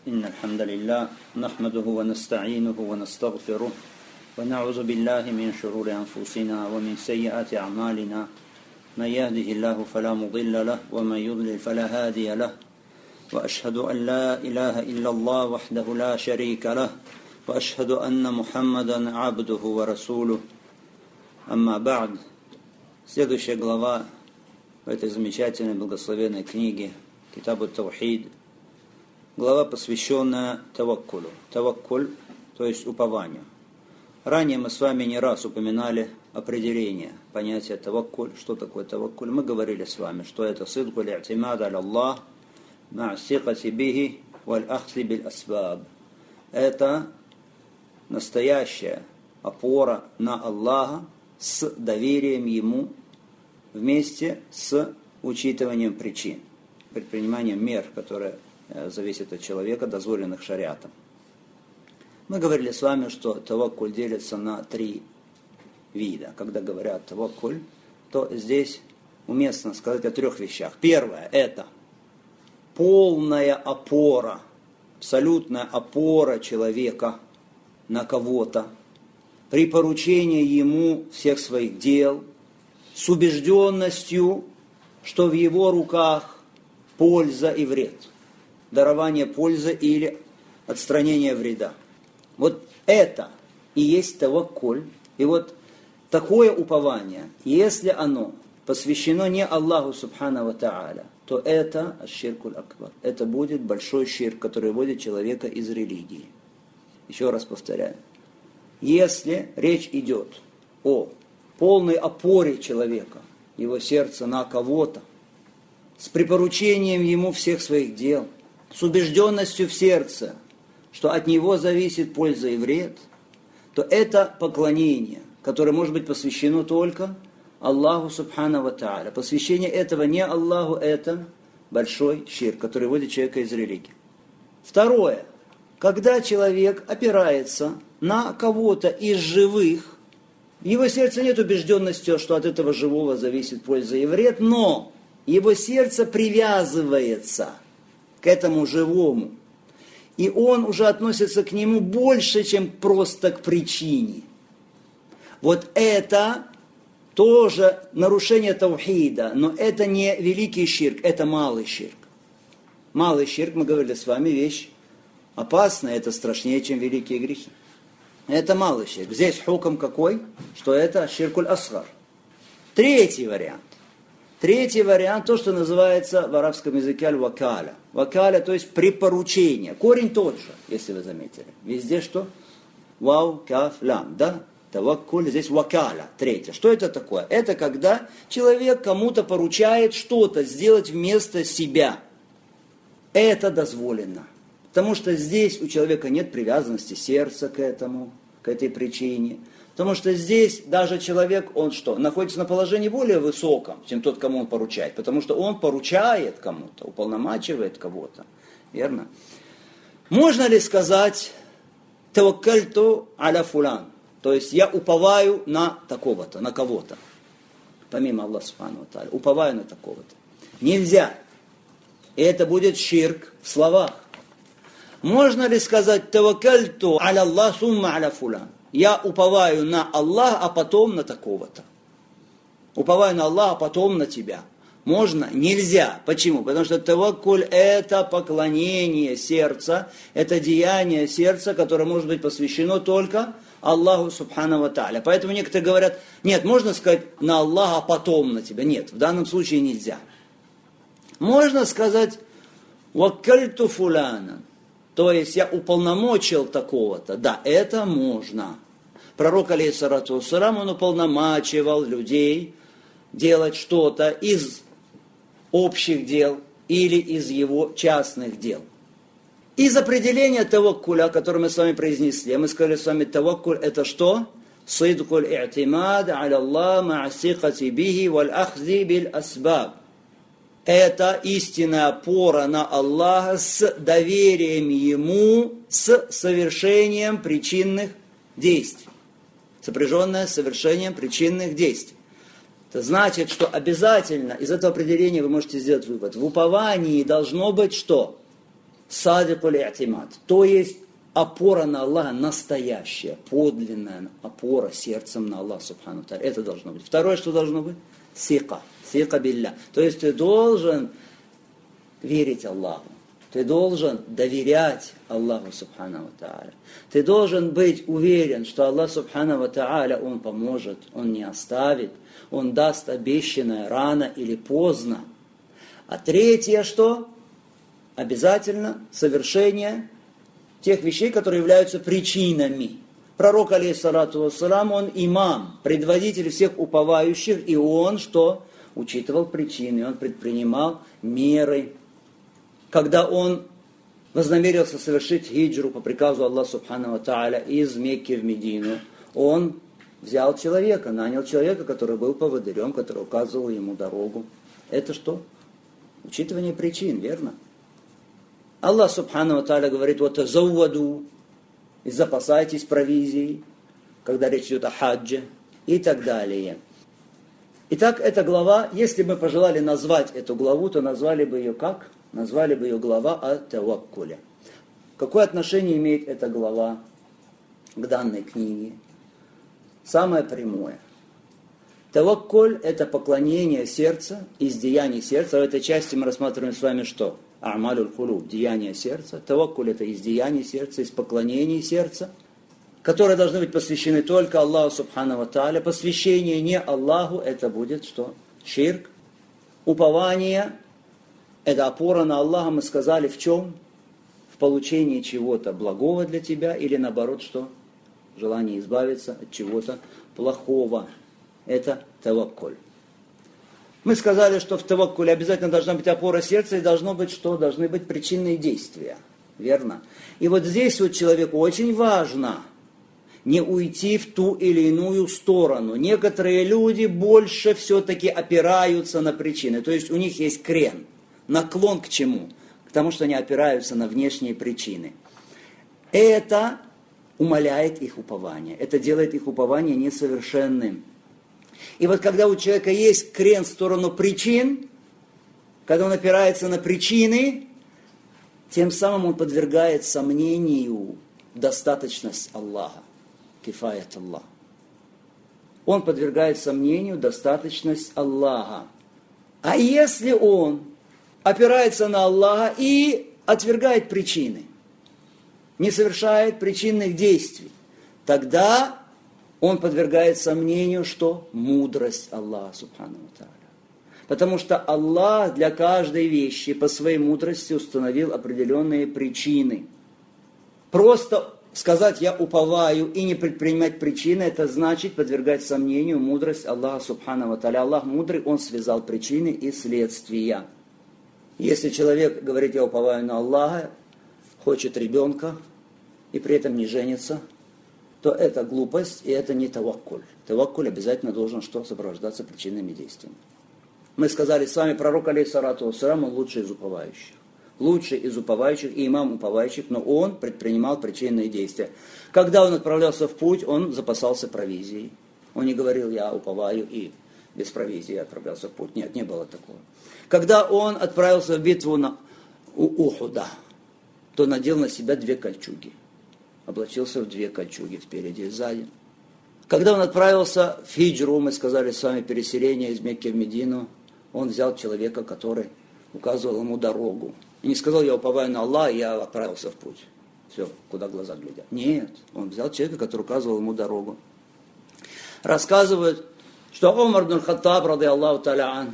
إن الحمد لله نحمده ونستعينه ونستغفره ونعوذ بالله من شرور أنفسنا ومن سيئات أعمالنا من يهده الله فلا مضل له ومن يضلل فلا هادي له وأشهد أن لا إله إلا الله وحده لا شريك له وأشهد أن محمدا عبده ورسوله أما بعد. Следующая глава в этой замечательной благословенной книге Китаб ат-Таухид, глава, посвященная таваккулю. Таваккуль, то есть упованию. Ранее мы с вами не раз упоминали определение понятия таваккуль. Что такое таваккуль? Мы говорили с вами, что это сидку ли'тимад аля Аллах ма'а сикати бихи валь ахзи биль асбаб. Это настоящая опора на Аллаха с доверием Ему вместе с учитыванием причин, предприниманием мер, которые зависят от человека, дозволенных шариатом. Мы говорили с вами, что таваккуль делится на 3 вида. Когда говорят таваккуль, то здесь уместно сказать о 3 вещах. Первое – это полная опора, абсолютная опора человека на кого-то, при поручении ему всех своих дел, с убежденностью, что в его руках польза и вред, дарование пользы или отстранение вреда. Вот это и есть таваккуль. И вот такое упование, если оно посвящено не Аллаху Субхану ва Тааля, то это аш-ширкуль акбар. Это будет большой ширк, который выводит человека из религии. Еще раз повторяю. Если речь идет о полной опоре человека, его сердца на кого-то, с припоручением ему всех своих дел, с убежденностью в сердце, что от него зависит польза и вред, то это поклонение, которое может быть посвящено только Аллаху Субхану ва Тааля. Посвящение этого не Аллаху, это большой ширк, который выводит человека из религии. Второе. Когда человек опирается на кого-то из живых, в его сердце нет убежденности, что от этого живого зависит польза и вред, но его сердце привязывается к этому живому, и он уже относится к нему больше, чем просто к причине. Вот это тоже нарушение таухида, но это не великий ширк, это малый ширк. Малый ширк, мы говорили с вами, вещь опасная, это страшнее, чем великие грехи. Это малый ширк. Здесь хукм какой? Что это ширкуль асгар. Третий вариант, то, что называется в арабском языке аль-вакаля. Вакаля, то есть припоручение. Корень тот же, если вы заметили. Везде что? Вау, каф, лам, да? Таваккуль, здесь вакаля. Третье. Что это такое? Это когда человек кому-то поручает что-то сделать вместо себя. Это дозволено. Потому что здесь у человека нет привязанности сердца к этому, к этой причине. Потому что здесь даже человек, он что, находится на положении более высоком, чем тот, кому он поручает. Потому что он поручает кому-то, уполномачивает кого-то. Верно? Можно ли сказать «таваккальту аля фулан», то есть я уповаю на такого-то, на кого-то, помимо Аллаха Субхану ва Тааля, уповаю на такого-то. Нельзя. И это будет ширк в словах. Можно ли сказать «таваккальту аля Аллах сумма аля фулан»? Я уповаю на Аллаха, а потом на такого-то. Уповаю на Аллаха, а потом на тебя. Можно? Нельзя. Почему? Потому что таваккуль – это поклонение сердца, это деяние сердца, которое может быть посвящено только Аллаху Субхану ва Тааля. Поэтому некоторые говорят, нет, можно сказать на Аллаха, а потом на тебя. Нет, в данном случае нельзя. Можно сказать «ваккальту фуляна», то есть я уполномочил такого-то. Да, это можно. Пророк, алейхиссалату вассалам, он уполномачивал людей делать что-то из общих дел или из его частных дел. Из определения таваккуля, которое мы с вами произнесли, мы сказали с вами, таваккуль это что? Сидкуль и'тимад аля Аллах ма'а сикати бихи валь ахзи биль асбаб. Это истинная опора на Аллаха с доверием Ему, с совершением причинных действий. Сопряженное с совершением причинных действий. Это значит, что обязательно из этого определения вы можете сделать вывод. В уповании должно быть что? садикуль и'тимад, то есть опора на Аллаха настоящая, подлинная опора сердцем на Аллаха субхану ва тааля. Это должно быть. Второе, что должно быть? Сика билля. То есть ты должен верить Аллаху. Ты должен доверять Аллаху субхану ва тааля. Ты должен быть уверен, что Аллах субхану ва тааля, Он поможет, Он не оставит, Он даст обещанное рано или поздно. А третье, что? Обязательно совершение тех вещей, которые являются причинами. Пророк, алейхиссалату вассалам, он имам, предводитель всех уповающих, и он что? Учитывал причины, он предпринимал меры. Когда он вознамерился совершить хиджру по приказу Аллаха субхану ва тааля из Мекки в Медину, он взял человека, нанял человека, который был поводырем, который указывал ему дорогу. Это что? Учитывание причин, верно? Аллах субхану ва тааля говорит: «Ватазавваду», и запасайтесь провизией, когда речь идет о хаджи, и так далее. Итак, эта глава, если бы мы пожелали назвать эту главу, то назвали бы ее как? Назвали бы ее глава о таваккуле. Какое отношение имеет эта глава к данной книге? Самое прямое. Таваккуль – это поклонение сердца, из деяний сердца. В этой части мы рассматриваем с вами что? А'малюль кулуб, деяния сердца. Таваккуль – это из деяний сердца, из поклонений сердца, которые должны быть посвящены только Аллаху субхану ва тааля. Посвящение не Аллаху – это будет что? Ширк. Упование – это опора на Аллаха, мы сказали, в чем? В получении чего-то благого для тебя, или наоборот, что? Желание избавиться от чего-то плохого. Это таваккуль. Мы сказали, что в таваккуле обязательно должна быть опора сердца, и должно быть что? Должны быть причинные действия. Верно? И вот здесь вот человеку очень важно не уйти в ту или иную сторону. Некоторые люди больше все-таки опираются на причины. То есть у них есть крен, наклон к чему? К тому, что они опираются на внешние причины. Это умаляет их упование. Это делает их упование несовершенным. И вот когда у человека есть крен в сторону причин, когда он опирается на причины, тем самым он подвергает сомнению достаточность Аллаха. Кифаят Аллах. Он подвергает сомнению достаточность Аллаха. А если он опирается на Аллаха и отвергает причины, не совершает причинных действий, тогда он подвергает сомнению, что мудрость Аллаха субхану ва тааля. Потому что Аллах для каждой вещи по своей мудрости установил определенные причины. Просто сказать «я уповаю» и не предпринимать причины, это значит подвергать сомнению мудрость Аллаха субхану ва тааля. Аллах мудрый, Он связал причины и следствия. Если человек говорит «я уповаю на Аллаха», хочет ребенка и при этом не женится, то это глупость, и это не таваккуль. Таваккуль обязательно должен что? Сопровождаться причинными действиями. Мы сказали с вами, пророк, алейхиссалату вассалам, он лучший из уповающих. Лучший из уповающих и имам уповающих, но он предпринимал причинные действия. Когда он отправлялся в путь, он запасался провизией. Он не говорил, я уповаю и без провизии отправлялся в путь. Нет, не было такого. Когда он отправился в битву у Ухуда, то надел на себя 2 кольчуги. Облачился в 2 кольчуги спереди и сзади. Когда он отправился в хиджру, мы сказали с вами, переселение из Мекки в Медину, он взял человека, который указывал ему дорогу. И не сказал, я уповаю на Аллаха, и я отправился в путь. Все, куда глаза глядят. Нет, он взял человека, который указывал ему дорогу. Рассказывают, что Умар ибн Хаттаб, рады Аллаху та'аля ан,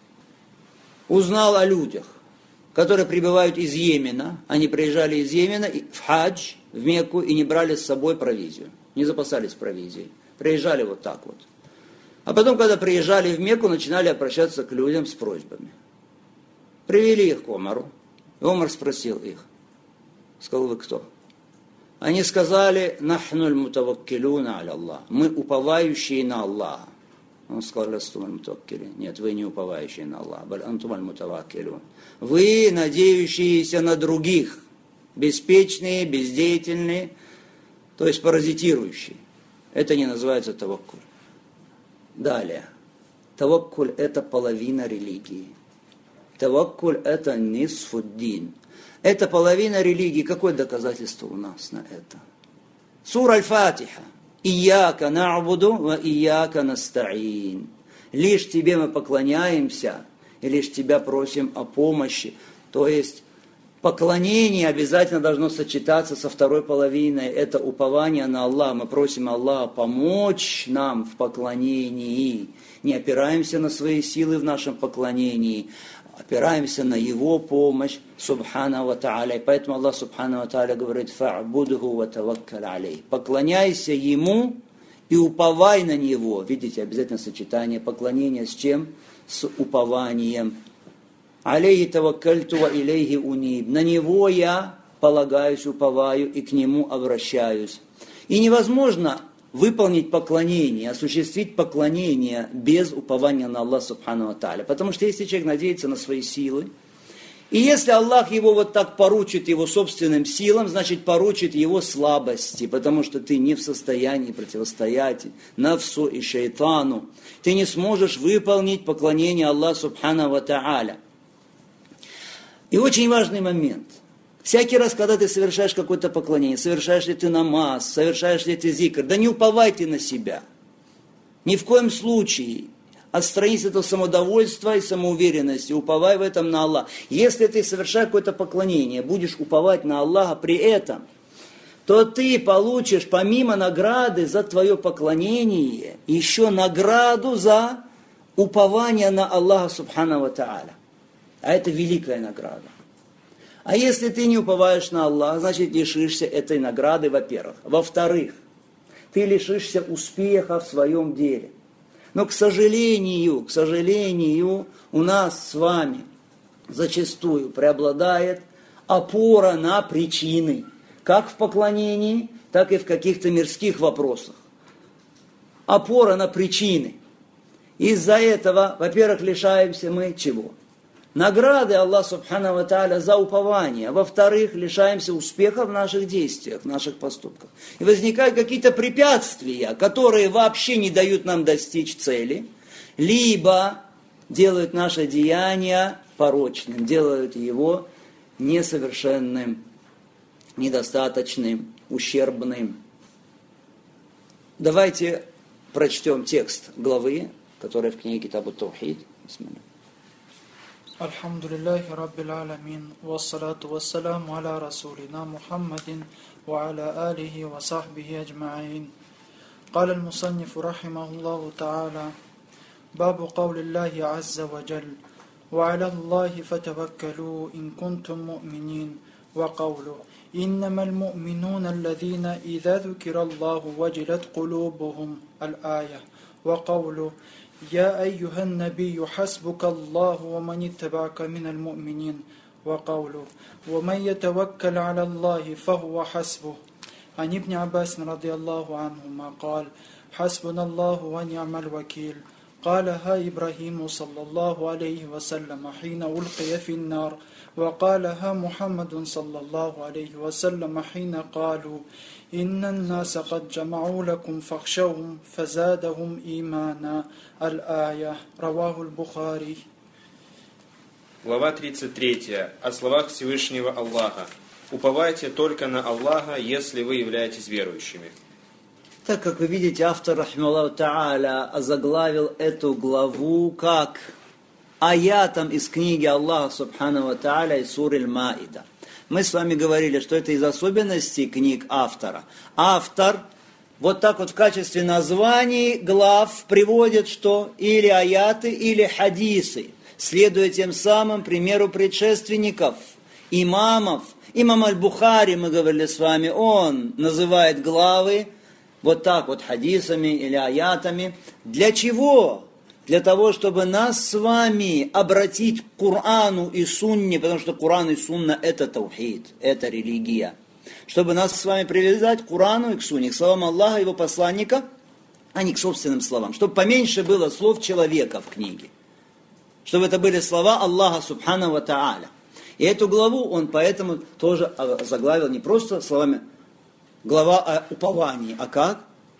узнал о людях, которые прибывают из Йемена. Они приезжали из Йемена в хадж, в Мекку, и не брали с собой провизию. Не запасались провизией. Приезжали вот так вот. А потом, когда приезжали в Мекку, начинали обращаться к людям с просьбами. Привели их к Омару. И Омар спросил их. Сказал, вы кто? Они сказали, нахнуль мутаваккилуна аля Аллах. Мы уповающие на Аллаха. Он сказал, нет, вы не уповающие на Аллаха. Вы надеющиеся на других. Беспечные, бездеятельные, то есть паразитирующие. Это не называется таваккуль. Далее. Таваккуль – это половина религии. Таваккуль – это нисфуддин. Это половина религии. Какое доказательство у нас на это? Сура Аль-Фатиха. Ияка на'буду ва ияка наста'ин. Лишь тебе мы поклоняемся, и лишь тебя просим о помощи. То есть поклонение обязательно должно сочетаться со второй половиной. Это упование на Аллаха. Мы просим Аллаха помочь нам в поклонении. Не опираемся на свои силы в нашем поклонении, опираемся на Его помощь, субхана ва та'аля. И поэтому Аллах субхана ва та'аля говорит: «Фа'будху ва таваккаль алейх». Поклоняйся Ему и уповай на Него. Видите, обязательно сочетание поклонения с чем? С упованием. «Алейхи таваккальту ва илейхи униб». На Него я полагаюсь, уповаю и к Нему обращаюсь. И невозможно выполнить поклонение, осуществить поклонение без упования на Аллаха субхану ва та'аля. Потому что если человек надеется на свои силы, и если Аллах его вот так поручит его собственным силам, значит поручит его слабости, потому что ты не в состоянии противостоять нафсу и шайтану. Ты не сможешь выполнить поклонение Аллаху субхану ва та'аля. И очень важный момент. Всякий раз, когда ты совершаешь какое-то поклонение, совершаешь ли ты намаз, совершаешь ли ты зикр, да не уповай ты на себя. Ни в коем случае. Отстранись от самодовольства и самоуверенности, уповай в этом на Аллаха. Если ты совершаешь какое-то поклонение, будешь уповать на Аллаха при этом, то ты получишь помимо награды за твое поклонение, еще награду за упование на Аллаха субхану ва та'аля. А это великая награда. А если ты не уповаешь на Аллаха, значит лишишься этой награды, во-первых. Во-вторых, ты лишишься успеха в своем деле. Но, к сожалению, у нас с вами зачастую преобладает опора на причины. Как в поклонении, так и в каких-то мирских вопросах. Опора на причины. Из-за этого, во-первых, лишаемся мы чего? Награды Аллаха субхану ва та'аля за упование. Во-вторых, лишаемся успеха в наших действиях, в наших поступках. И возникают какие-то препятствия, которые вообще не дают нам достичь цели, либо делают наше деяние порочным, делают его несовершенным, недостаточным, ущербным. Давайте прочтем текст главы, которая в книге Китаб ат-Таухид. Альхамдулиллахи Раббил Аламин, вассалату вассаламу аля расулина Мухаммадин, ва аля алихи ва сахбихи аджмаин. قال المصنف رحمه الله تعالى: باب قول الله عز وجل: وعلى الله فتوكلوا إن كنتم مؤمنين. وقوله: إنما المؤمنون الذين إذا ذكر الله وجلت قلوبهم. الآية. وقوله: يا أيها النبي حسبك الله ومن اتبعك من المؤمنين. وقوله: ومن يتوكل على الله فهو حسبه. عن ابن عباس رضي الله عنهما قال: حسبنا الله ونعم الوكيل. قالها إبراهيم صلى الله عليه وسلم حين ألقي في النار، وقالها محمد صلى الله عليه وسلم حين قالوا: إن الناس قد جمعوا لكم فاخشوهم فزادهم إيمانا. الآية. رواه البخاري. Глава 33. О словах Всевышнего Аллаха. Уповайте только на Аллаха, если вы являетесь верующими. Так как вы видите, автор, рахималлаху та'аля, озаглавил эту главу как аятом из книги Аллаха субхану ва та'аля из суры Аль-Маида. Мы с вами говорили, что это из особенностей книг автора. Автор вот так вот в качестве названий глав приводит что? Или аяты, или хадисы, следуя тем самым примеру предшественников, имамов. Имам Аль-Бухари, мы говорили с вами, он называет главы вот так вот хадисами или аятами. Для чего? Для того, чтобы нас с вами обратить к Корану и Сунне, потому что Коран и Сунна это таухид, это религия. Чтобы нас с вами привязать к Корану и к Сунне, к словам Аллаха и его посланника, а не к собственным словам. Чтобы поменьше было слов человека в книге. Чтобы это были слова Аллаха субхану ва та'аля. И эту главу он поэтому тоже заглавил не просто словами глава о уповании, а как?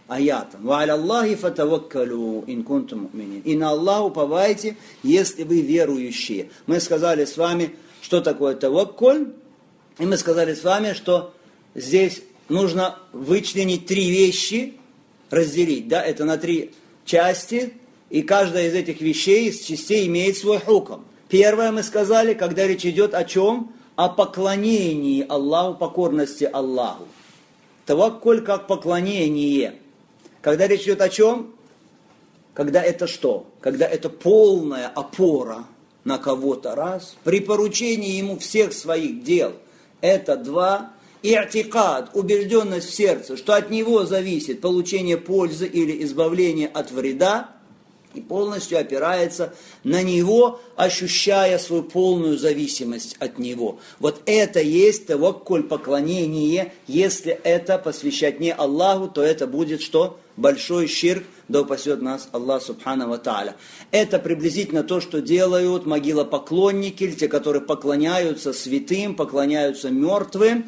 аятом. «Ва аля Аллахи фатаваккалю ин кунтум му'минин». И на Аллах уповайте, если вы верующие. Мы сказали с вами, что такое таваккуль. И мы сказали с вами, что здесь нужно вычленить 3 вещи, разделить. Да? Это на 3 части. И каждая из этих вещей, из частей имеет свой хукм. Первое мы сказали, когда речь идет о чем? О поклонении Аллаху, покорности Аллаху. Таваккуль как поклонение. Когда речь идет о чем? Когда это что? Когда это полная опора на кого-то раз, при поручении ему всех своих дел. Это 2. И'тикад, убежденность в сердце, что от него зависит получение пользы или избавление от вреда, и полностью опирается на него, ощущая свою полную зависимость от него. Вот это есть таваккуль, поклонение. Если это посвящать не Аллаху, то это будет что? Большой ширк, да упасет нас Аллах субхану ва тааля. Это приблизительно то, что делают могилопоклонники, те, которые поклоняются святым, поклоняются мертвым.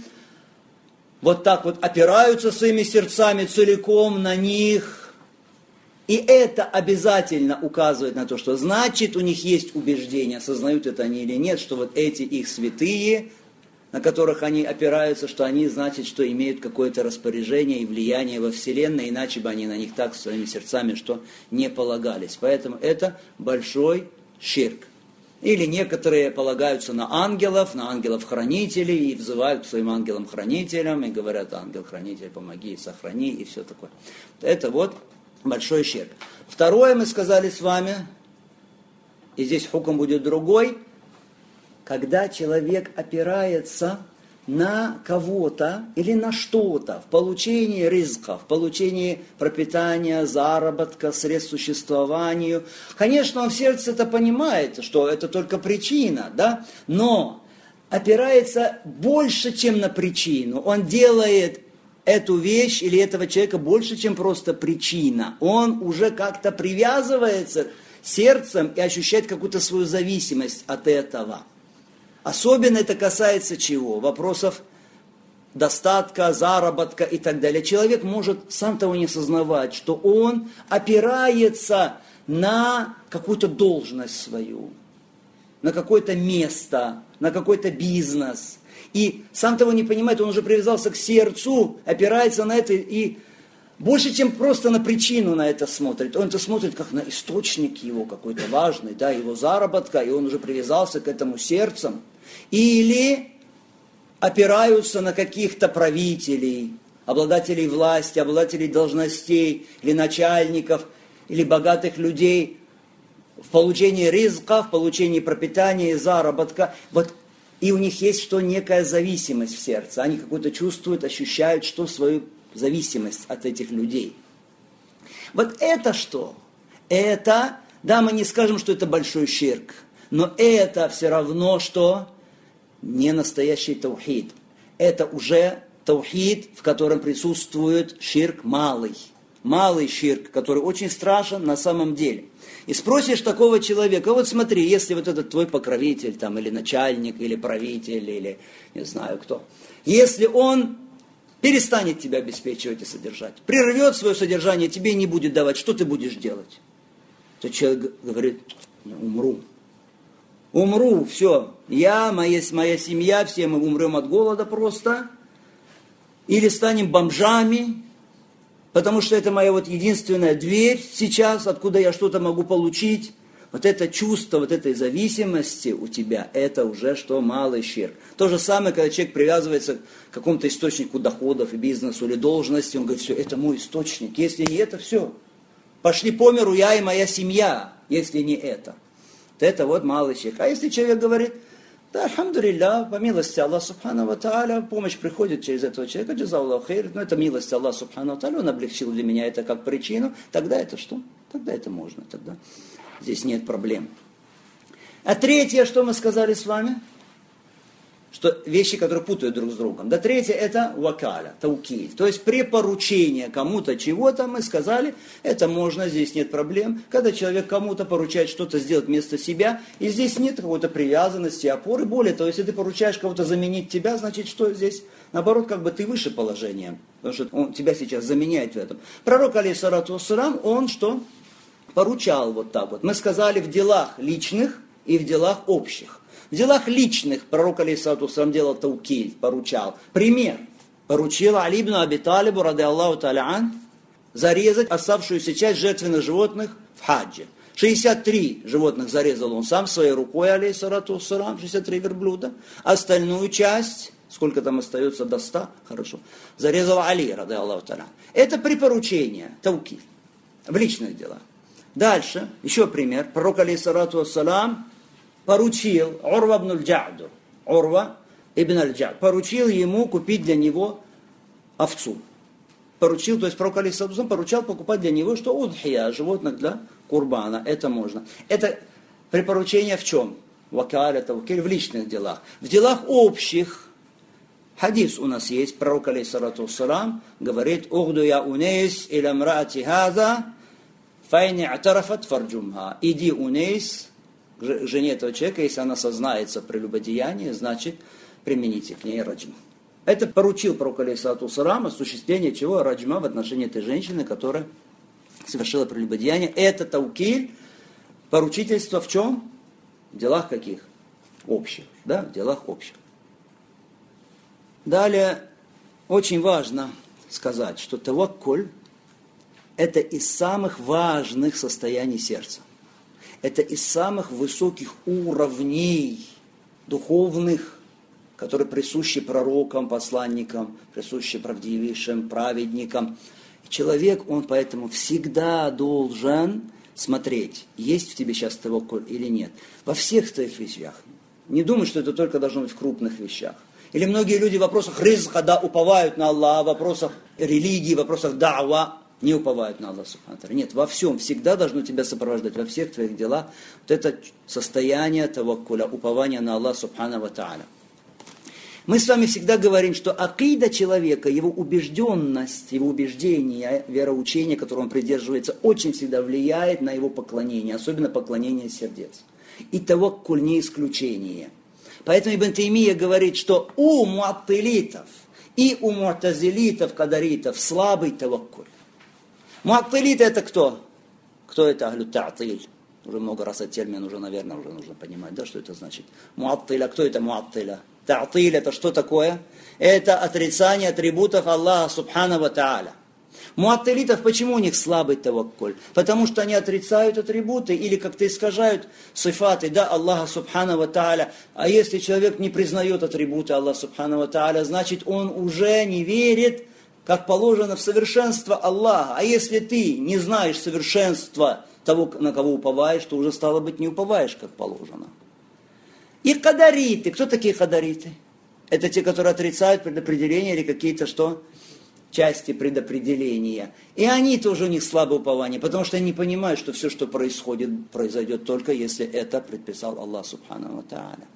Вот так вот опираются своими сердцами целиком на них. И это обязательно указывает на то, что значит у них есть убеждение, осознают это они или нет, что вот эти их святые, на которых они опираются, что они, значит, что имеют какое-то распоряжение и влияние во Вселенной, иначе бы они на них так своими сердцами, что не полагались. Поэтому это большой ширк. Или некоторые полагаются на ангелов-хранителей, и взывают к своим ангелам-хранителям, и говорят: ангел-хранитель, помоги, и сохрани, и все такое. Это вот большой ширк. Второе мы сказали с вами, и здесь хукм будет другой, когда человек опирается на кого-то или на что-то в получении ризка, в получении пропитания, заработка, средств существованию. Конечно, он в сердце это понимает, что это только причина, да? Но опирается больше, чем на причину. Он делает эту вещь или этого человека больше, чем просто причина. Он уже как-то привязывается сердцем и ощущает какую-то свою зависимость от этого. Особенно это касается чего? Вопросов достатка, заработка и так далее. Человек может сам того не сознавать, что он опирается на какую-то должность свою, на какое-то место, на какой-то бизнес. И сам того не понимает, он уже привязался к сердцу, опирается на это и больше, чем просто на причину на это смотрит. Он это смотрит как на источник его какой-то важный, да, его заработка, и он уже привязался к этому сердцем. Или опираются на каких-то правителей, обладателей власти, обладателей должностей, или начальников, или богатых людей в получении ризка, в получении пропитания и заработка. Вот. И у них есть что, некая зависимость в сердце. Они какую-то чувствуют, ощущают, что свою зависимость от этих людей. Вот это что? Это, да, мы не скажем, что это большой ширк, но это все равно, что не настоящий таухид. Это уже таухид, в котором присутствует ширк малый. Малый ширк, который очень страшен на самом деле. И спросишь такого человека: вот смотри, если вот этот твой покровитель, там, или начальник, или правитель, или не знаю кто, если он перестанет тебя обеспечивать и содержать, прервет свое содержание, тебе не будет давать, что ты будешь делать? То человек говорит: умру. Умру, все. Я, моя семья, все мы умрем от голода просто. Или станем бомжами, потому что это моя вот единственная дверь сейчас, откуда я что-то могу получить. Вот это чувство, вот этой зависимости у тебя, это уже что, малый ширк. То же самое, когда человек привязывается к какому-то источнику доходов и бизнесу или должности, он говорит: все, это мой источник. Если не это, все. Пошли по миру я и моя семья, если не это. Это вот малый ширк. А если человек говорит: да, альхамдулилля, по милости Аллаха субхану ва тааля, помощь приходит через этого человека, джазаллаху хейр, но это милость Аллаха субхану ва тааля, он облегчил для меня это как причину, тогда это что? Тогда это можно, тогда здесь нет проблем. А третье, что мы сказали с вами? что вещи, которые путают друг с другом. Да, третье это вакаля, таукиль. То есть препоручение кому-то чего-то, мы сказали, это можно, здесь нет проблем. Когда человек кому-то поручает что-то сделать вместо себя, и здесь нет какой-то привязанности, опоры. Более того, если ты поручаешь кого-то заменить тебя, значит, что здесь? Наоборот, как бы ты выше положением, потому что он тебя сейчас заменяет в этом. Пророк, алейхиссалату вассалам, он что? Поручал вот так вот. Мы сказали в делах личных и в делах общих. В делах личных пророк, алейхиссалату вассалам, делал таукиль, поручал. Пример. Поручил Али ибн Аби Талибу, ради Аллаху та'аля ан, зарезать оставшуюся часть жертвенных животных в хаджи. 63 животных зарезал он сам своей рукой, алейхиссалату вассалам, 63 верблюда. Остальную часть, сколько там остается до 100, хорошо, зарезал Али, ради Аллаху та'аля. Это припоручение, таукиль, в личных делах. Дальше, еще пример. Пророк, алейхиссалату вассалам, поручил Урва ибн аль-Джа'ду, Урва ибн аль-Джа'д, поручил ему купить для него овцу. Поручил, то есть пророк алейхиссалату вассалам поручал покупать для него, что удхия, животных для курбана, это можно. Это припоручение в чем? Вакаля, таукиль, в личных делах. В делах общих, хадис у нас есть, пророк алейхиссалату вассалам говорит, «Угду я унейс иля мраати хаза, файни атарафат фарджумха». Иди, унейс, к жене этого человека, если она сознается в прелюбодеянии, значит, примените к ней раджм. Это поручил пророк алейхиссалату вассалам осуществление чего? Раджма в отношении этой женщины, которая совершила прелюбодеяние. Это таукиль, поручительство в чем? В делах каких? Общих. Да, в делах общих. Далее, очень важно сказать, что таваккуль это из самых важных состояний сердца. Это из самых высоких уровней духовных, которые присущи пророкам, посланникам, присущи правдивейшим праведникам. И человек, он поэтому всегда должен смотреть, есть в тебе сейчас таваккуль или нет. Во всех твоих вещах. Не думай, что это только должно быть в крупных вещах. Или многие люди в вопросах ризка, да, уповают на Аллаха, в вопросах религии, в вопросах да'ва, не уповают на Аллаха субхану ва тааля. Нет, во всем, всегда должно тебя сопровождать, во всех твоих делах, вот это состояние таваккуля, упования на Аллаха субхану ва тааля. Мы с вами всегда говорим, что акида человека, его убежденность, его убеждение, вероучение, которое он придерживается, очень всегда влияет на его поклонение, особенно поклонение сердец. И таваккуль не исключение. Поэтому Ибн Таймия говорит, что у муаттилитов и у му'тазилитов, кадаритов слабый таваккуль. Муаттилиты это кто? Кто это ахлю та'тиль? Уже много раз этот термин уже, наверное, уже нужно понимать, да, что это значит. Муаттиля, кто это муаттиля? Та'тиль это что такое? Это отрицание атрибутов Аллаха субхану ва тааля. Муаттилитов, почему у них слабый таваккуль? Потому что они отрицают атрибуты или как-то искажают сифаты, да, Аллаха субхану ва тааля. А если человек не признает атрибуты Аллаха субхану ва тааля, значит он уже не верит, как положено, в совершенство Аллаха. А если ты не знаешь совершенства того, на кого уповаешь, то уже стало быть не уповаешь, как положено. И кадариты. Кто такие кадариты? Это те, которые отрицают предопределение или какие-то что? Части предопределения. И они тоже у них слабое упование, потому что они не понимают, что все, что происходит, произойдет только если это предписал Аллах субхану ва тааля.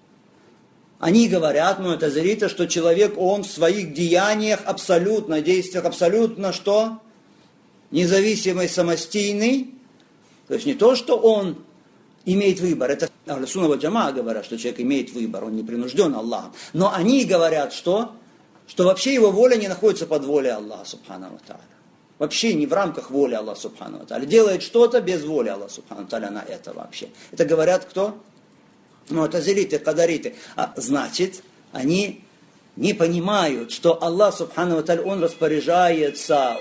Они говорят, му'тазилиты, что человек, он в своих деяниях абсолютно, действиях абсолютно что? Независимый, самостийный. То есть не то, что он имеет выбор. Это ахлю сунна валь джамаа говорят, что человек имеет выбор, он не принужден Аллахом. Но они говорят, что вообще его воля не находится под волей Аллаха субхану ва тааля. Вообще не в рамках воли Аллаха субхану ва тааля. Делает что-то без воли Аллаха субхану ва тааля на это вообще. Это говорят кто? Му'тазилиты, кадариты. А значит, они не понимают, что Аллах субхану ва тааля, Он распоряжается,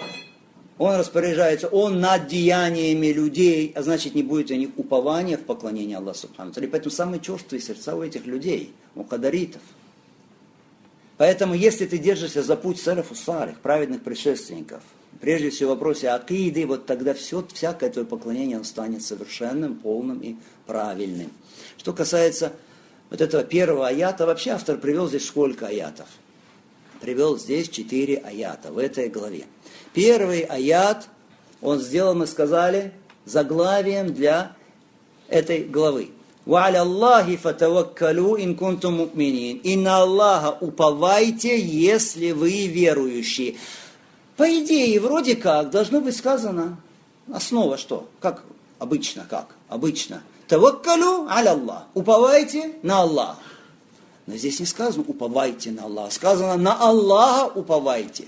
Он над деяниями людей, а значит не будет у них упования в поклонении Аллаху субхану ва тааля. Поэтому самые черствые сердца у этих людей, у кадаритов. Поэтому, если ты держишься за путь салафу салих, праведных предшественников, прежде всего в вопросе акиды, вот тогда всякое твое поклонение станет совершенным, полным и правильным. Что касается вот этого первого аята, вообще автор привел здесь сколько аятов? Привел здесь 4 аята в этой главе. Первый аят, он сделал, мы сказали, заглавием для этой главы. وَعَلَى اللَّهِ فَتَوَكَّلُوا إِن كُنتُم مُؤْمِنِينَ. И на Аллаха уповайте, если вы верующие. По идее, вроде как, должно быть сказано, основа что? Как обычно, Таваккалу аля Аллах. Уповайте на Аллаха. Но здесь не сказано уповайте на Аллаха. Сказано на Аллаха уповайте.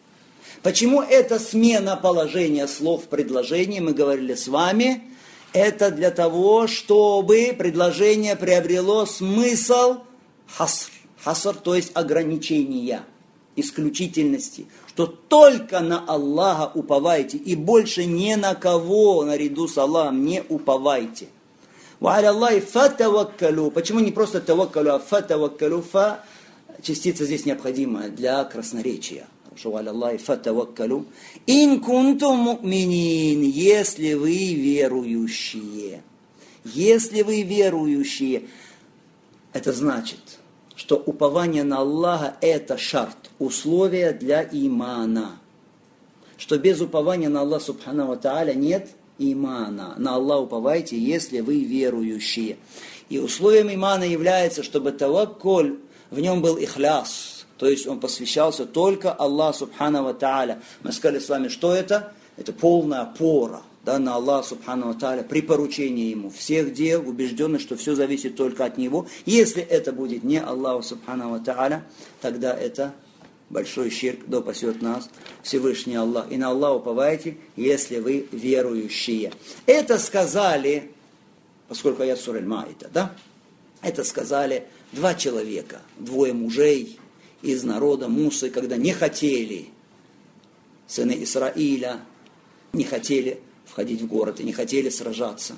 Почему это смена положения слов в предложении, мы говорили с вами, это для того, чтобы предложение приобрело смысл хаср. Хаср, то есть ограничения, исключительности. Что только на Аллаха уповайте и больше ни на кого наряду с Аллахом не уповайте. وَعَلَى اللَّهِ فَتَوَكَّلُوا. Почему не просто таваккалу, а фатаваккалу? Фа частица здесь необходима для красноречия. وَعَلَى اللَّهِ فَتَوَكَّلُوا إِن كُنتُم مُؤْمِنِينَ. Если вы верующие. Если вы верующие. Это значит, что упование на Аллаха это шарт, условие для имана. Что без упования на Аллаха субхану ва тааля нет имана. На Аллаха уповайте, если вы верующие. И условием имана является, чтобы таваккуль, в нем был ихляс. То есть он посвящался только Аллаху субхану ва тааля. Мы сказали с вами, что это? Это полная опора. Да, на Аллаха субхану ва тааля, при поручении Ему всех дел, убежденность, что все зависит только от Него. Если это будет не Аллаху субхану ва тааля, тогда это большой ширк, да упасет нас Всевышний Аллах. И на Аллаха уповайте, если вы верующие. Это сказали, поскольку аят сура Аль-Маида, да? Это сказали два человека, двое мужей из народа Мусы, когда не хотели, сыны Исраиля, не хотели входить в город и не хотели сражаться.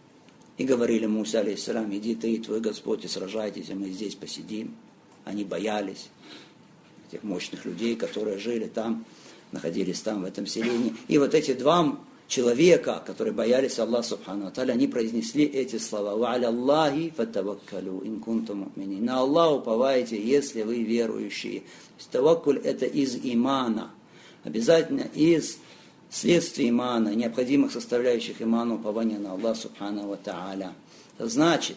И говорили Мусе, алейхиссалям, иди ты и твой Господь и сражайтесь, а мы здесь посидим. Они боялись тех мощных людей, которые жили там, находились там, в этом селении. И вот эти два человека, которые боялись Аллаха субхану ва тааля, они произнесли эти слова. وَعَلَى اللَّهِ فَتَوَكَّلُوا إِن كُنتُم مُؤْمِنِينَ. На Аллаха уповайте, если вы верующие. Таваккуль это из имана. Обязательно из следствия имана, необходимых составляющих имана, упования на Аллаха субхану ва тааля. Это значит,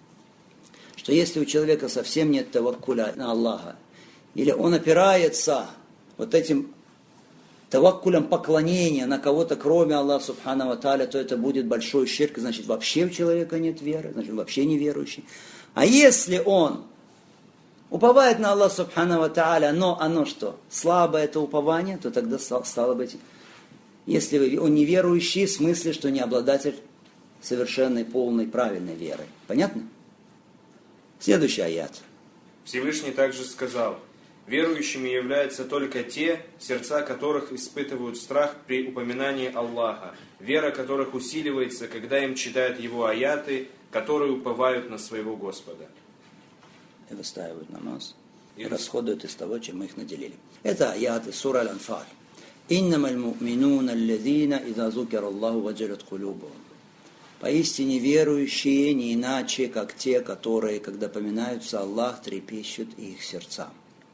что если у человека совсем нет таваккуля на Аллаха, или он опирается вот этим таваккулем поклонения на кого-то, кроме Аллаха субхану ва тааля, то это будет большой ширк, значит вообще у человека нет веры, значит он вообще неверующий. А если он уповает на Аллаха субхану ва тааля, но оно что? Слабое это упование, то тогда стало быть, если он неверующий, в смысле, что не обладатель совершенной, полной, правильной веры. Понятно? Следующий аят. Всевышний также сказал: верующими являются только те, сердца которых испытывают страх при упоминании Аллаха, вера которых усиливается, когда им читают Его аяты, которые уповают на своего Господа. И выстаивают намаз, и расходуют из того, чем мы их наделили. Это аяты сура Аль-Анфаль. «Иннама аль-му'минуна аллазина иза зукира Аллаху ваджалят кулюбухум». Поистине верующие не иначе, как те, которые, когда поминаются Аллах, трепещут их сердца.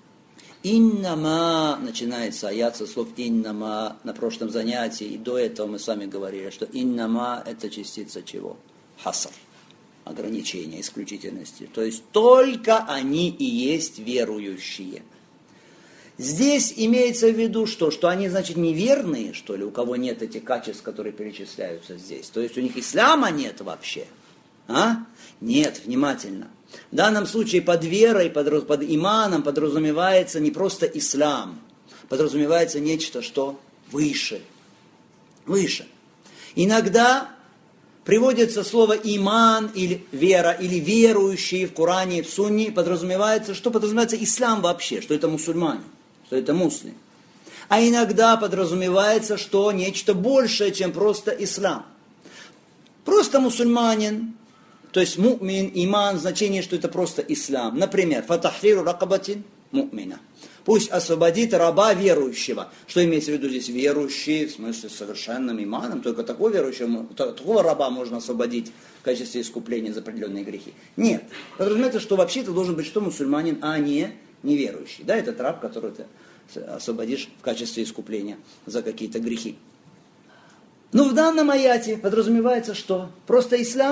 «Иннама», начинается аят со слов «иннама». На прошлом занятии и до этого мы с вами говорили, что «иннама» это частица чего? Хаср. Ограничения, исключительности. То есть только они и есть верующие. Здесь имеется в виду что? Что они, значит, неверные, что ли, у кого нет этих качеств, которые перечисляются здесь. То есть у них ислама нет вообще. А? Нет, внимательно. В данном случае под верой, под иманом подразумевается не просто ислам. Подразумевается нечто, что выше. Выше. Иногда приводится слово иман или вера, или верующие в Коране, в Сунне, подразумевается, что подразумевается ислам вообще, что это мусульмане. Что это муслим. А иногда подразумевается, что нечто большее, чем просто ислам. Просто мусульманин, то есть му'мин, иман, значение, что это просто ислам. Например, фатахриру ракабатин му'мина. Пусть освободит раба верующего. Что имеется в виду здесь? Верующий, в смысле, совершенным иманом. Только такого верующего, такого раба можно освободить в качестве искупления за определенные грехи. Нет. Подразумевается, что вообще-то должен быть что мусульманин, а не неверующий. Да, этот раб, которого ты освободишь в качестве искупления за какие-то грехи. Но в данном аяте подразумевается, что просто ислам,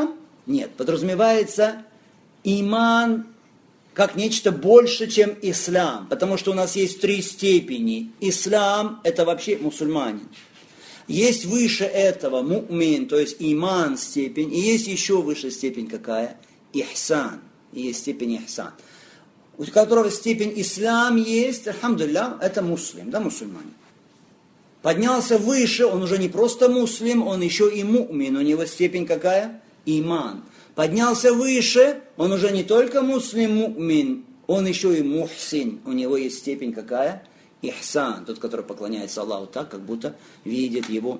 Нет, подразумевается иман как нечто больше, чем ислам. Потому что у нас есть 3 степени. Ислам – это вообще мусульманин. Есть выше этого му'мин, то есть иман степень. И есть еще выше степень какая? Ихсан. И есть степень ихсан. У которого степень ислам есть, альхамдулилля, это муслим, да, мусульманин. Поднялся выше, он уже не просто муслим, он еще и му'мин. У него степень какая? Иман. Поднялся выше, он уже не только муслим, му'мин, он еще и мухсин. У него есть степень какая? Ихсан. Тот, который поклоняется Аллаху так, как будто видит его.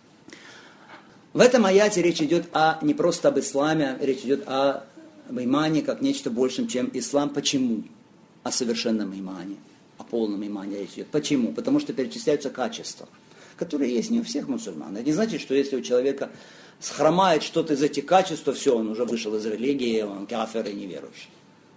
В этом аяте речь идет не просто об исламе, речь идет об имане как нечто большем, чем ислам. Почему? О совершенном имане. О полном имане речь идет. Почему? Потому что перечисляются качества, которые есть не у всех мусульман. Это не значит, что если у человека схромает что-то из этих качеств, то все, он уже вышел из религии, он кафир и неверующий.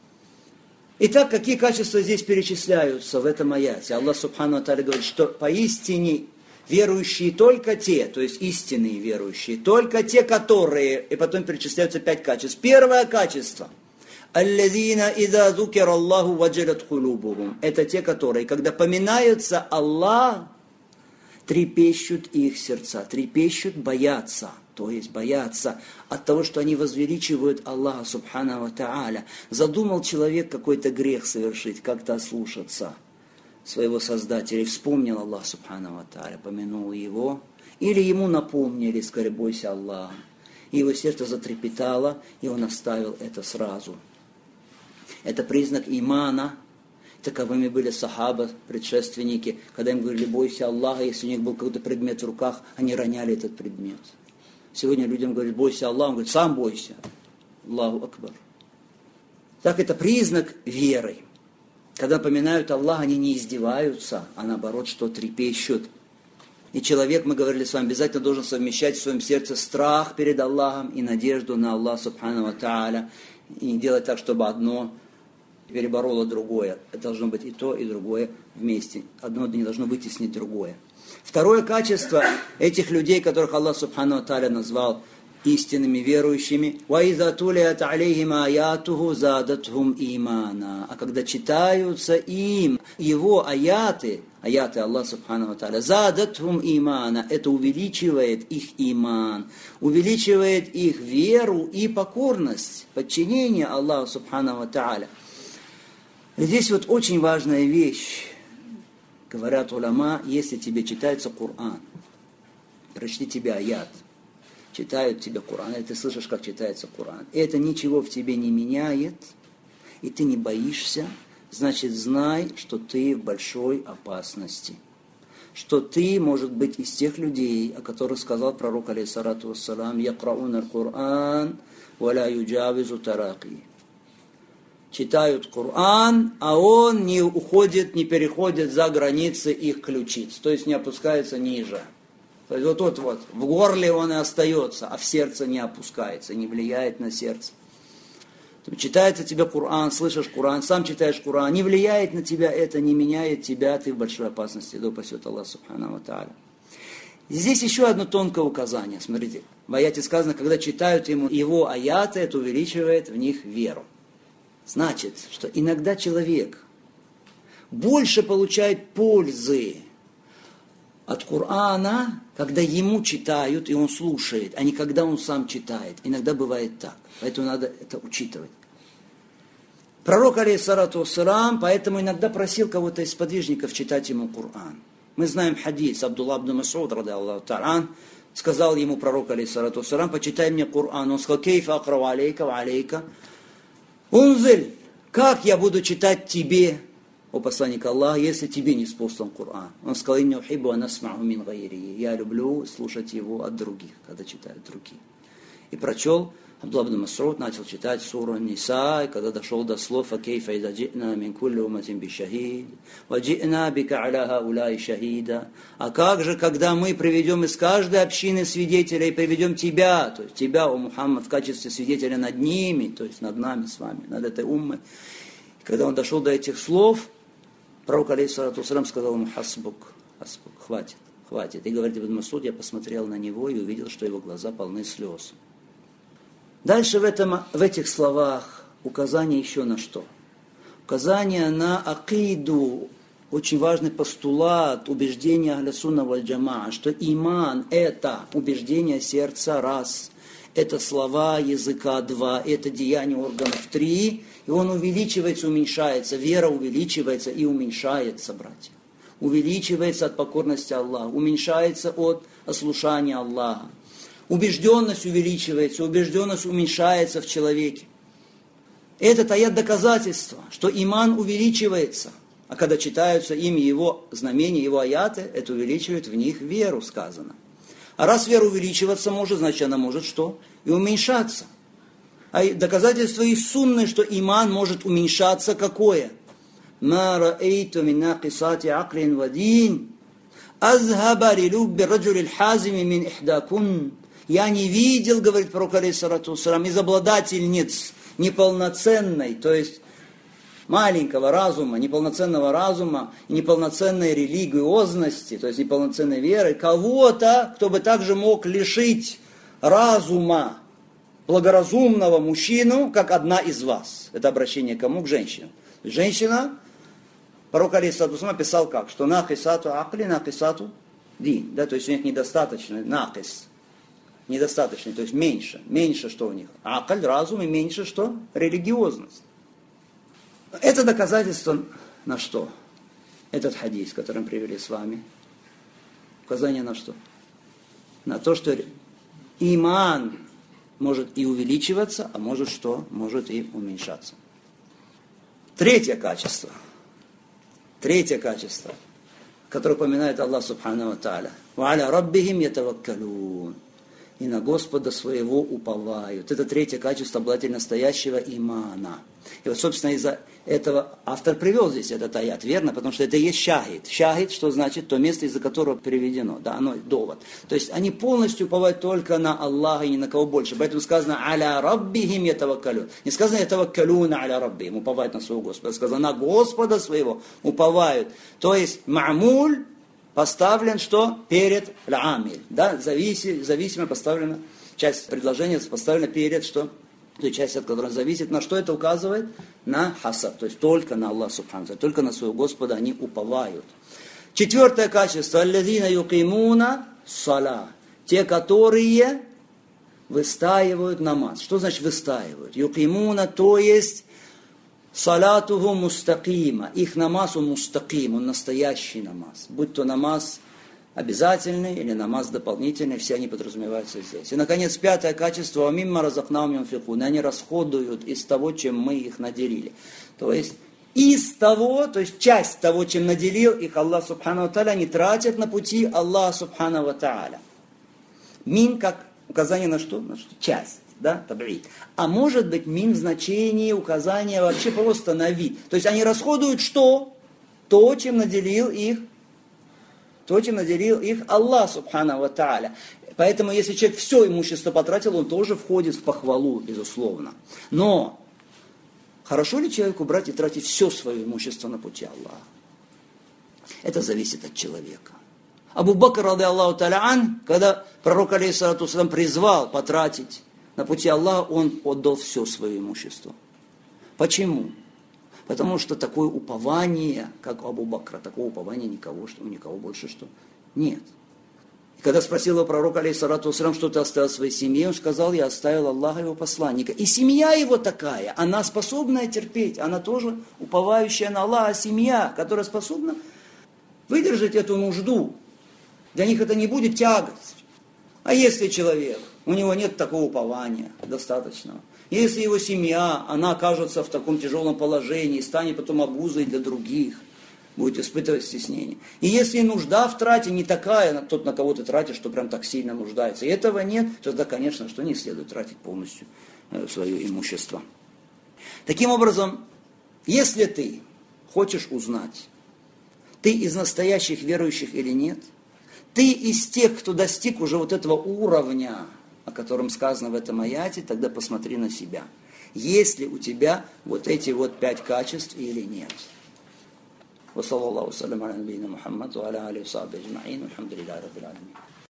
Итак, какие качества здесь перечисляются в этом аяте? Аллах Субхану ва Тааля говорит, что поистине верующие только те, то есть истинные верующие, только те, которые, и потом перечисляются 5 качеств. Первое качество – «Аллазина иза зукир Аллаху ваджалат кулубухум». Это те, которые, когда поминаются Аллах, трепещут их сердца, трепещут, боятся. То есть боятся от того, что они возвеличивают Аллаха Субхану ва Тааля. Задумал человек какой-то грех совершить, как-то ослушаться своего Создателя. И вспомнил Аллах Субхану ва Тааля, помянул его. Или ему напомнили, сказали, бойся Аллаха. И его сердце затрепетало, и он оставил это сразу. Это признак имана. Таковыми были сахаба, предшественники. Когда им говорили, бойся Аллаха, если у них был какой-то предмет в руках, они роняли этот предмет. Сегодня людям говорят, бойся Аллаха, он говорит, сам бойся. Аллаху Акбар. Так это признак веры. Когда поминают Аллаха, они не издеваются, а наоборот, что трепещут. И человек, мы говорили с вами, обязательно должен совмещать в своем сердце страх перед Аллахом и надежду на Аллаха Субхану ва Тааля. И не делать так, чтобы одно перебороло другое. Это должно быть и то, и другое вместе. Одно не должно вытеснить другое. Второе качество этих людей, которых Аллах Субхану ва Тааля назвал истинными верующими, وَإِذَا تُلِيَتْ عَلَيْهِمْ آيَاتُهُ زَادَتْهُمْ إِيمَانًا. А когда читаются им его аяты Аллаха Субхану ва Тааля, زَادَتْهُمْ إِيمَانًا, это увеличивает их иман, увеличивает их веру и покорность, подчинение Аллаху Субхану ва Тааля. Здесь вот очень важная вещь. Говорят уляма, если тебе читается Коран, прочти тебе аят, читают тебе Коран, и ты слышишь, как читается Коран, и это ничего в тебе не меняет, и ты не боишься, значит, знай, что ты в большой опасности. Что ты, может быть, из тех людей, о которых сказал пророк, алейхиссалату вассалам, «Якраун аль-Кур'ан, ва ла юджавизу тараки». Читают Коран, а он не уходит, не переходит за границы их ключиц, то есть не опускается ниже. То есть вот тут вот, в горле он и остается, а в сердце не опускается, не влияет на сердце. Читается тебе Коран, слышишь Коран, сам читаешь Коран, не влияет на тебя это, не меняет тебя, ты в большой опасности, да упасет Аллах Субхану ва Тааля. Здесь еще одно тонкое указание, смотрите. В аяте сказано, когда читают ему его аяты, это увеличивает в них веру. Значит, что иногда человек больше получает пользы от Корана, когда ему читают, и он слушает, а не когда он сам читает. Иногда бывает так. Поэтому надо это учитывать. Пророк, алейхиссалату вассалам, поэтому иногда просил кого-то из сподвижников читать ему Коран. Мы знаем хадис, Абдулла ибн Мас'уд, ради Аллаху та'ala, сказал ему пророк, алейхиссалату вассалам, почитай мне Коран. Он сказал, кейфа акрау алейка ва алейка. Унзель, как я буду читать тебе, о посланник Аллаха, если тебе не спослан Коран? Он сказал, «Инни ухиббу ан асма'у мин гайри». Я люблю слушать его от других, когда читают другие. И прочел, Абдулла ибн Мас'уд начал читать суру Ниса, и когда дошел до слов «Факейфа иза джи'на мин кулли умматин бишахид, ва джи'на бика аля хауляи шахида». А как же, когда мы приведем из каждой общины свидетеля и приведем тебя, то есть тебя, о Мухаммад, в качестве свидетеля над ними, то есть над нами с вами, над этой уммой. И когда он дошел до этих слов, пророк, алейхиссалату вассалам, сказал ему, хасбук, хватит. И говорит Ибн Мас'уд, я посмотрел на него и увидел, что его глаза полны слез. Дальше в этих словах указание еще на что? Указание на акиду, очень важный постулат, убеждение Ахля Сунна валь Джамаа, что иман – это убеждение сердца – раз, это слова языка – два, это деяние органов – три, и он увеличивается, уменьшается, вера увеличивается и уменьшается, братья. Увеличивается от покорности Аллаху, уменьшается от ослушания Аллаха. Убежденность увеличивается, убежденность уменьшается в человеке. Этот аят доказательство, что иман увеличивается. А когда читаются ими его знамения, его аяты, это увеличивает в них веру, сказано. А раз вера увеличиваться может, значит она может что? И уменьшаться. А доказательство из сунны, что иман может уменьшаться, какое? «Ма раэйту мин нақисати аклин ва дин, азхаба лилубби раджулил хазими мин ихдакун». Я не видел, говорит пророк алейхиссалату вассалам, из обладательниц неполноценной, то есть маленького разума, неполноценного разума, неполноценной религиозности, то есть неполноценной веры, кого-то, кто бы также мог лишить разума благоразумного мужчину, как одна из вас. Это обращение к кому? К женщинам. Женщина, пророк алейхиссалату вассалам писал как? Что нахисату акли, нахисату дин. Да, то есть у них недостаточно нахис. Недостаточно, то есть меньше. Меньше что у них? Акль, разум, и меньше что? Религиозность. Это доказательство на что? Этот хадис, который мы привели с вами. Указание на что? На то, что иман может и увеличиваться, а может что? Может и уменьшаться. Третье качество, которое упоминает Аллах Субхану ва Тааля. «Ва аля раббихим ятаваккалун». И на Господа своего уповают. Это третье качество обладателя настоящего имана. И вот, собственно, из-за этого автор привел здесь этот аят, верно? Потому что это и есть шахид. Шахид, что значит то место, из-за которого приведено. Да, оно довод. То есть они полностью уповают только на Аллаха и ни на кого больше. Поэтому сказано «Аля раббихим ятаваккалун». Не сказано «Ятаваккалуна аля раббихим», уповают на своего Господа. Сказано «На Господа своего уповают». То есть «Ма'муль» поставлен что? Перед ля-амиль. Да? Зависимо поставлена, часть предложения поставлена перед что? Той части, от которой зависит. На что это указывает? На хасаб. То есть только на Аллах Субхану, только на своего Господа они уповают. Четвертое качество. Аллазина юкимуна сала. Те, которые выстаивают намаз. Что значит выстаивают? Юкимуна, то есть салатуху мустакима. Их намаз он мустаким, он настоящий намаз. Будь то намаз обязательный или намаз дополнительный, все они подразумеваются здесь. И, наконец, пятое качество. «Мимма разакнаум юнфикун». Они расходуют из того, чем мы их наделили. То есть, из того, то есть часть того, чем наделил их Аллах Субхану ва Тааля, они тратят на пути Аллаха Субхану ва Тааля. Мин как указание на что? На что? Часть. Да, таб'ид. А может быть мин в значении указания вообще просто на вид. То есть они расходуют что? То, чем наделил их Аллах Субхану ва Тааля. Поэтому если человек все имущество потратил, он тоже входит в похвалу, безусловно. Но хорошо ли человеку брать и тратить все свое имущество на пути Аллаха? Это зависит от человека. Абу Бакр, ради Аллаху та'аля ан, когда пророк алейхиссалату вассалам призвал потратить на пути Аллаха, он отдал все свое имущество. Почему? Потому что такое упование, как у Абу Бакра, такого упования у никого больше что? Нет. И когда спросил его пророк, алейхиссалату вассалам, что ты оставил своей семье, он сказал: я оставил Аллаха и его посланника. И семья его такая, она способная терпеть, она тоже уповающая на Аллаха, семья, которая способна выдержать эту нужду. Для них это не будет тягость. А если человек, у него нет такого упования достаточного, если его семья, она окажется в таком тяжелом положении, станет потом обузой для других, будет испытывать стеснение. И если нужда в трате не такая, на тот, на кого ты тратишь, что прям так сильно нуждается, и этого нет, то тогда, конечно, что не следует тратить полностью свое имущество. Таким образом, если ты хочешь узнать, ты из настоящих верующих или нет, ты из тех, кто достиг уже вот этого уровня, о котором сказано в этом аяте, тогда посмотри на себя. Есть ли у тебя вот эти вот 5 качеств или нет? Ва саллаллаху салям аля набийна Мухаммад ва аля алихи ва сахбихи аджмаин. Алхамдулиллахи раббил аламин.